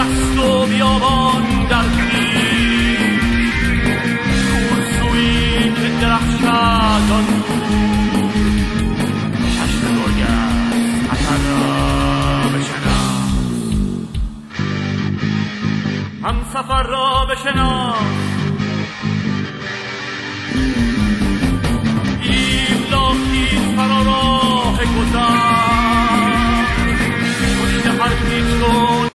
دشت و بیابان در پیش کوسویی که درخشد آن دور چشم گرگ است خطر را بشناس همسفر را بشناس